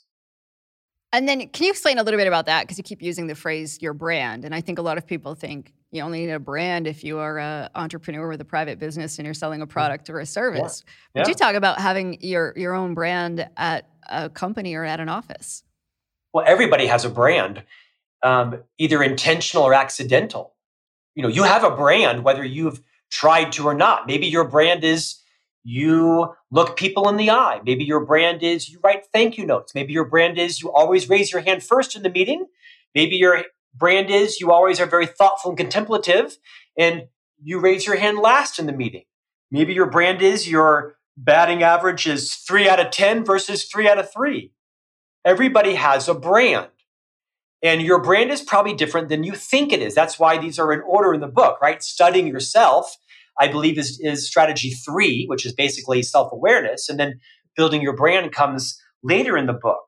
S4: And then can you explain a little bit about that? Because you keep using the phrase your brand. And I think a lot of people think you only need a brand if you are an entrepreneur with a private business and you're selling a product or a service. Yeah. But yeah. you talk about having your, your own brand at a company or at an office.
S5: Well, everybody has a brand, um, either intentional or accidental. You know, you have a brand, whether you've tried to or not. Maybe your brand is you look people in the eye. Maybe your brand is you write thank you notes. Maybe your brand is you always raise your hand first in the meeting. Maybe your brand is you always are very thoughtful and contemplative and you raise your hand last in the meeting. Maybe your brand is your batting average is three out of ten versus three out of three. Everybody has a brand. And your brand is probably different than you think it is. That's why these are in order in the book, right? Studying yourself, I believe, is, is strategy three, which is basically self-awareness. And then building your brand comes later in the book.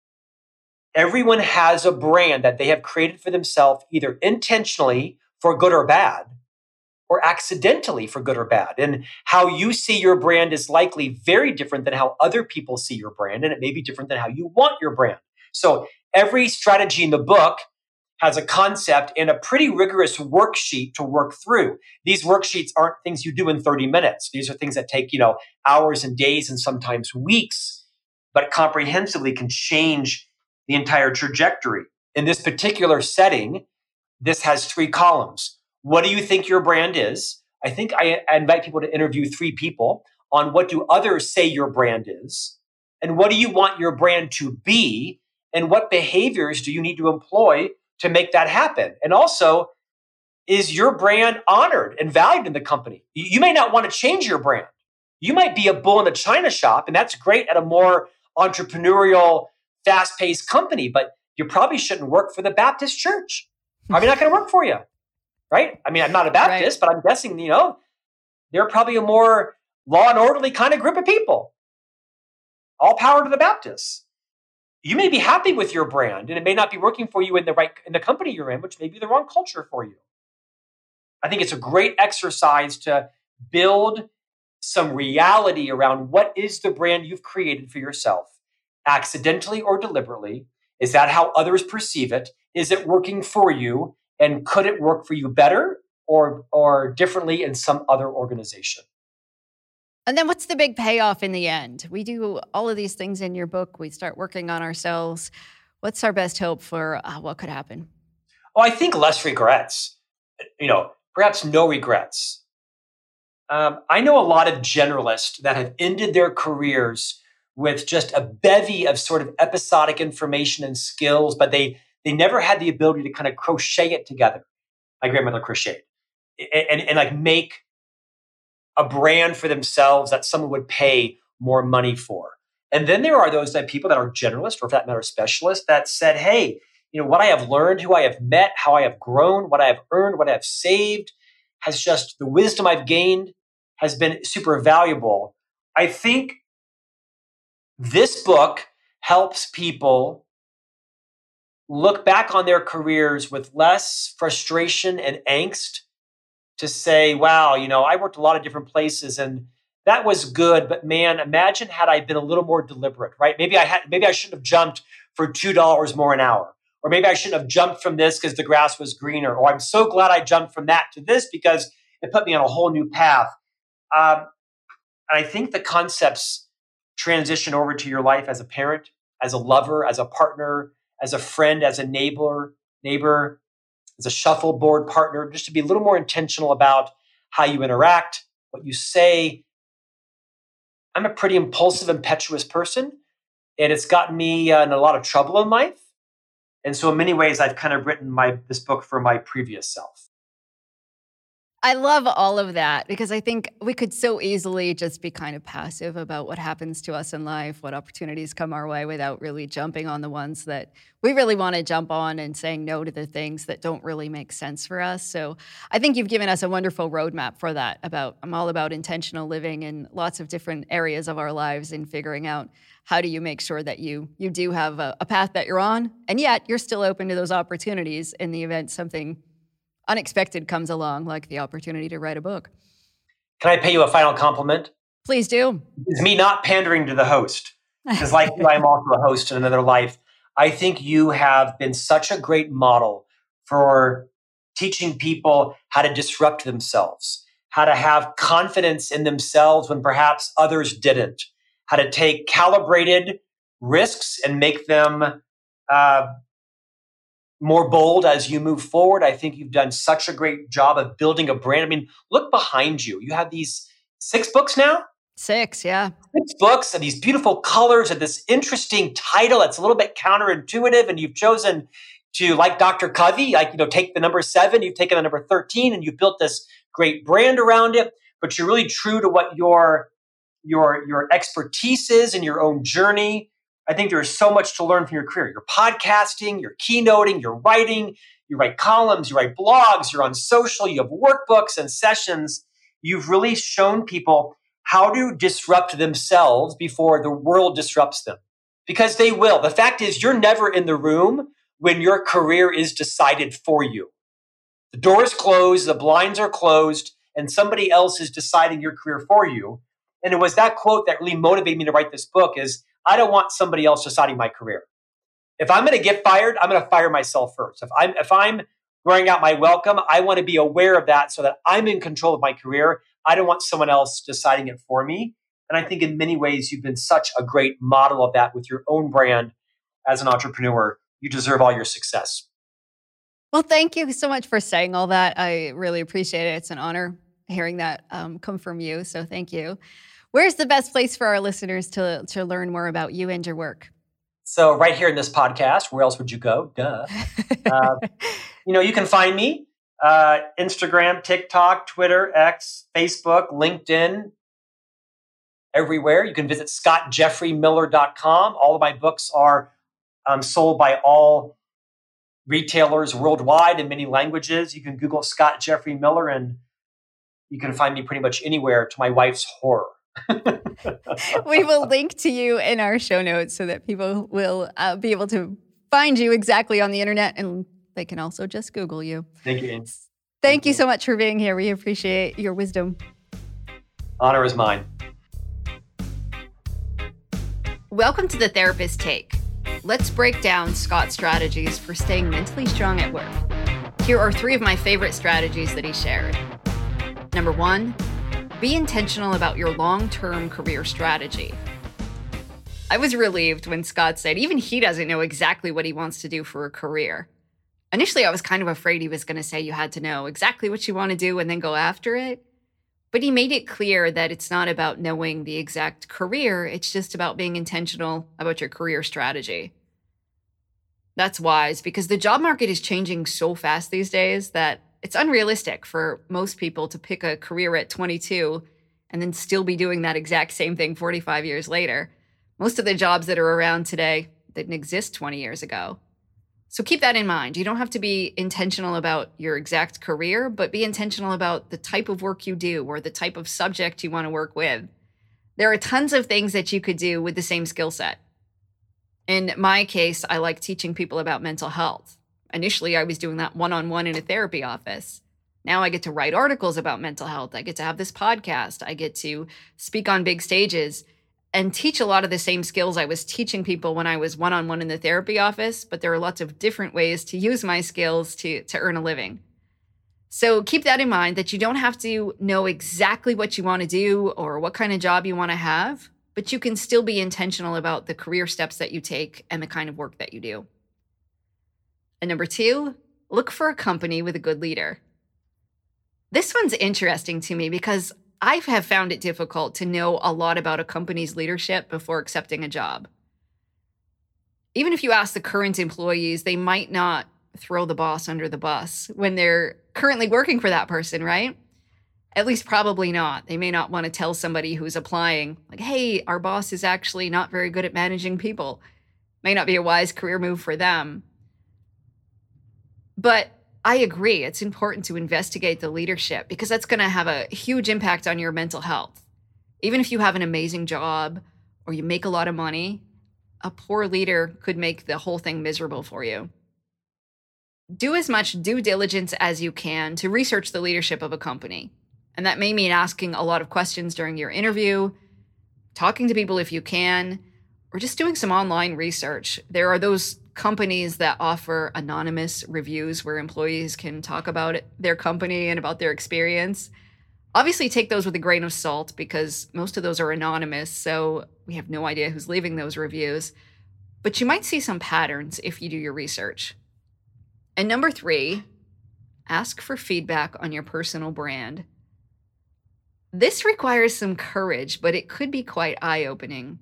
S5: Everyone has a brand that they have created for themselves, either intentionally for good or bad, or accidentally for good or bad. And how you see your brand is likely very different than how other people see your brand. And it may be different than how you want your brand. So every strategy in the book has a concept and a pretty rigorous worksheet to work through. These worksheets aren't things you do in thirty minutes. These are things that take, you know, hours and days and sometimes weeks, but comprehensively can change the entire trajectory. In this particular setting, this has three columns. What do you think your brand is? I think I, I invite people to interview three people on what do others say your brand is, and what do you want your brand to be, and what behaviors do you need to employ to make that happen? And also, is your brand honored and valued in the company? You, you may not want to change your brand. You might be a bull in a china shop, and that's great at a more entrepreneurial, fast-paced company, but you probably shouldn't work for the Baptist church. Probably not going to work for you, right? I mean, I'm not a Baptist, right. But I'm guessing, you know, they're probably a more law and orderly kind of group of people. All power to the Baptists. You may be happy with your brand, and it may not be working for you in the right in the company you're in, which may be the wrong culture for you. I think it's a great exercise to build some reality around what is the brand you've created for yourself, accidentally or deliberately. Is that how others perceive it? Is it working for you? And could it work for you better or, or differently in some other organization?
S4: And then what's the big payoff in the end? We do all of these things in your book. We start working on ourselves. What's our best hope for uh, what could happen?
S5: Well, I think less regrets. You know, perhaps no regrets. Um, I know a lot of generalists that have ended their careers with just a bevy of sort of episodic information and skills, but they they never had the ability to kind of crochet it together. My grandmother crocheted and, and, and like make a brand for themselves that someone would pay more money for. And then there are those that people that are generalists, or for that matter, specialists, that said, hey, you know, what I have learned, who I have met, how I have grown, what I have earned, what I have saved, has just, the wisdom I've gained has been super valuable. I think this book helps people look back on their careers with less frustration and angst, to say, wow, you know, I worked a lot of different places and that was good, but man, imagine had I been a little more deliberate, right? Maybe I had, maybe I shouldn't have jumped for two dollars more an hour, or maybe I shouldn't have jumped from this because the grass was greener, or I'm so glad I jumped from that to this because it put me on a whole new path. Um, and I think the concepts transition over to your life as a parent, as a lover, as a partner, as a friend, as a neighbor, neighbor, as a shuffleboard partner, just to be a little more intentional about how you interact, what you say. I'm a pretty impulsive, impetuous person, and it's gotten me uh, in a lot of trouble in life. And so in many ways, I've kind of written my this book for my previous self.
S4: I love all of that because I think we could so easily just be kind of passive about what happens to us in life, what opportunities come our way without really jumping on the ones that we really want to jump on and saying no to the things that don't really make sense for us. So I think you've given us a wonderful roadmap for that. About I'm all about intentional living in lots of different areas of our lives and figuring out how do you make sure that you you do have a, a path that you're on, and yet you're still open to those opportunities in the event something unexpected comes along, like the opportunity to write a book.
S5: Can I pay you a final compliment?
S4: Please do.
S5: It's me not pandering to the host, because like you, I'm also a host in another life. I think you have been such a great model for teaching people how to disrupt themselves, how to have confidence in themselves when perhaps others didn't, how to take calibrated risks and make them uh, more bold as you move forward. I think you've done such a great job of building a brand. I mean, look behind you. You have these six books now?
S4: Six, yeah.
S5: Six books and these beautiful colors and this interesting title that's a little bit counterintuitive. And you've chosen to, like Doctor Covey, like, you know, take the number seven, you've taken the number thirteen, and you've built this great brand around it. But you're really true to what your, your, your expertise is in your own journey. I think there's so much to learn from your career. You're podcasting, you're keynoting, you're writing, you write columns, you write blogs, you're on social, you have workbooks and sessions. You've really shown people how to disrupt themselves before the world disrupts them, because they will. The fact is, you're never in the room when your career is decided for you. The door is closed, the blinds are closed, and somebody else is deciding your career for you. And it was that quote that really motivated me to write this book is, I don't want somebody else deciding my career. If I'm going to get fired, I'm going to fire myself first. If I'm if I'm wearing out my welcome, I want to be aware of that so that I'm in control of my career. I don't want someone else deciding it for me. And I think in many ways, you've been such a great model of that with your own brand as an entrepreneur. You deserve all your success.
S4: Well, thank you so much for saying all that. I really appreciate it. It's an honor hearing that um, come from you. So thank you. Where's the best place for our listeners to, to learn more about you and your work?
S5: So right here in this podcast, where else would you go? Duh. uh, you know, you can find me, uh, Instagram, TikTok, Twitter, X, Facebook, LinkedIn, everywhere. You can visit scott jeffrey miller dot com. All of my books are um, sold by all retailers worldwide in many languages. You can Google Scott Jeffrey Miller and you can find me pretty much anywhere, to my wife's horror.
S4: We will link to you in our show notes so that people will uh, be able to find you exactly on the internet, and they can also just Google you.
S5: Thank you, Amy.
S4: Thank,
S5: Thank
S4: you
S5: you
S4: so much for being here. We appreciate your wisdom.
S5: Honor is mine.
S3: Welcome to The Therapist Take. Let's break down Scott's strategies for staying mentally strong at work. Here are three of my favorite strategies that he shared. Number one, be intentional about your long-term career strategy. I was relieved when Scott said even he doesn't know exactly what he wants to do for a career. Initially, I was kind of afraid he was going to say you had to know exactly what you want to do and then go after it. But he made it clear that it's not about knowing the exact career, it's just about being intentional about your career strategy. That's wise because the job market is changing so fast these days that it's unrealistic for most people to pick a career at twenty-two and then still be doing that exact same thing forty-five years later. Most of the jobs that are around today didn't exist twenty years ago. So keep that in mind. You don't have to be intentional about your exact career, but be intentional about the type of work you do or the type of subject you want to work with. There are tons of things that you could do with the same skill set. In my case, I like teaching people about mental health. Initially, I was doing that one-on-one in a therapy office. Now I get to write articles about mental health. I get to have this podcast. I get to speak on big stages.
S4: and teach a lot of the same skills I was teaching people when I was one-on-one in the therapy office, but there are lots of different ways to use my skills to, to earn a living. So keep that in mind, that you don't have to know exactly what you want to do or what kind of job you want to have, but you can still be intentional about the career steps that you take and the kind of work that you do. And number two, look for a company with a good leader. This one's interesting to me because I have found it difficult to know a lot about a company's leadership before accepting a job. Even if you ask the current employees, they might not throw the boss under the bus when they're currently working for that person, right? At least probably not. They may not want to tell somebody who's applying, like, hey, our boss is actually not very good at managing people. May not be a wise career move for them. But I agree, it's important to investigate the leadership because that's going to have a huge impact on your mental health. Even if you have an amazing job or you make a lot of money, a poor leader could make the whole thing miserable for you. Do as much due diligence as you can to research the leadership of a company. And that may mean asking a lot of questions during your interview, talking to people if you can, or just doing some online research. There are those companies that offer anonymous reviews where employees can talk about it, their company and about their experience. Obviously, take those with a grain of salt because most of those are anonymous, so we have no idea who's leaving those reviews. But you might see some patterns if you do your research. And number three, ask for feedback on your personal brand. This requires some courage, but it could be quite eye-opening.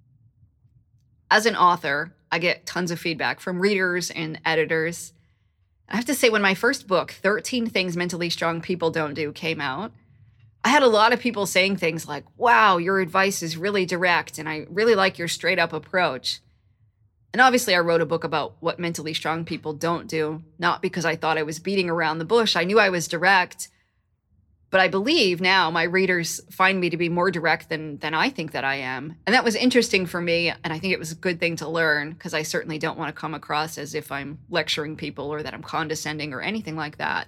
S4: As an author, I get tons of feedback from readers and editors. I have to say, when my first book, thirteen Things Mentally Strong People Don't Do, came out, I had a lot of people saying things like, wow, your advice is really direct, and I really like your straight-up approach. And obviously, I wrote a book about what mentally strong people don't do, not because I thought I was beating around the bush. I knew I was direct. But I believe now my readers find me to be more direct than, than I think that I am. And that was interesting for me, and I think it was a good thing to learn because I certainly don't want to come across as if I'm lecturing people or that I'm condescending or anything like that.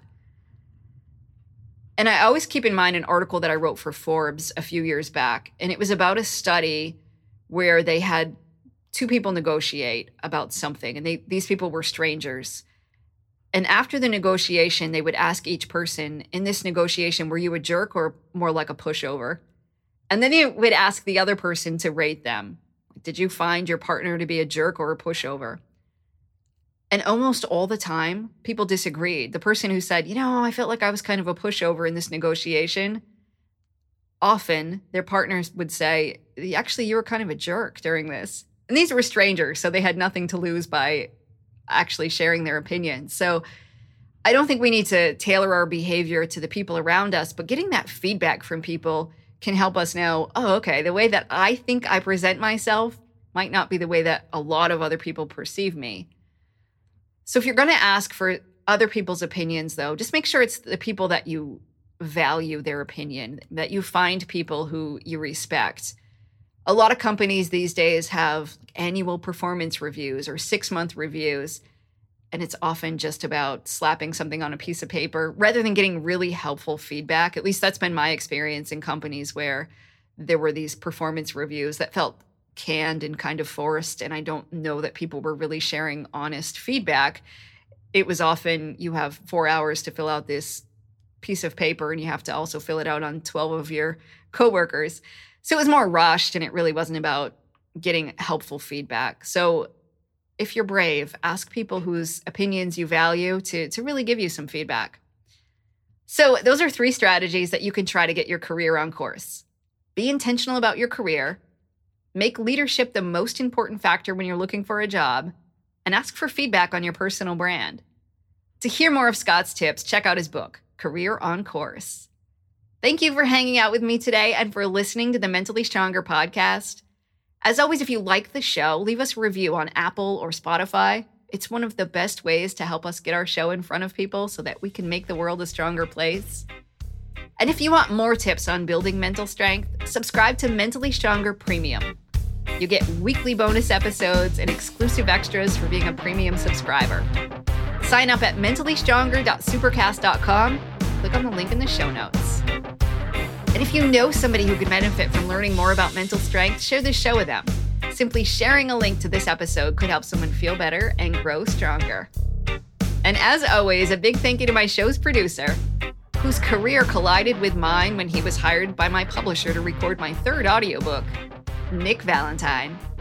S4: And I always keep in mind an article that I wrote for Forbes a few years back, and it was about a study where they had two people negotiate about something, and they, these people were strangers. And after the negotiation, they would ask each person, in this negotiation, were you a jerk or more like a pushover? And then they would ask the other person to rate them. Did you find your partner to be a jerk or a pushover? And almost all the time, people disagreed. The person who said, you know, I felt like I was kind of a pushover in this negotiation, often their partners would say, actually, you were kind of a jerk during this. And these were strangers, so they had nothing to lose by actually sharing their opinions. So I don't think we need to tailor our behavior to the people around us, but getting that feedback from people can help us know, oh, okay, the way that I think I present myself might not be the way that a lot of other people perceive me. So if you're going to ask for other people's opinions, though, just make sure it's the people that you value their opinion, that you find people who you respect. A lot of companies these days have annual performance reviews or six-month reviews, and it's often just about slapping something on a piece of paper rather than getting really helpful feedback. At least that's been my experience in companies where there were these performance reviews that felt canned and kind of forced, and I don't know that people were really sharing honest feedback. It was often you have four hours to fill out this piece of paper, and you have to also fill it out on twelve of your coworkers. So it was more rushed, and it really wasn't about getting helpful feedback. So if you're brave, ask people whose opinions you value to, to really give you some feedback. So those are three strategies that you can try to get your career on course. Be intentional about your career, make leadership the most important factor when you're looking for a job, and ask for feedback on your personal brand. To hear more of Scott's tips, check out his book, Career on Course. Thank you for hanging out with me today and for listening to the Mentally Stronger podcast. As always, if you like the show, leave us a review on Apple or Spotify. It's one of the best ways to help us get our show in front of people so that we can make the world a stronger place. And if you want more tips on building mental strength, subscribe to Mentally Stronger Premium. You get weekly bonus episodes and exclusive extras for being a premium subscriber. Sign up at mentally stronger dot supercast dot com. Click on the link in the show notes.
S3: And if you know somebody who could benefit from learning more about mental strength, share this show with them. Simply sharing a link to this episode could help someone feel better and grow stronger. And as always, a big thank you to my show's producer, whose career collided with mine when he was hired by my publisher to record my third audiobook, Nick Valentine.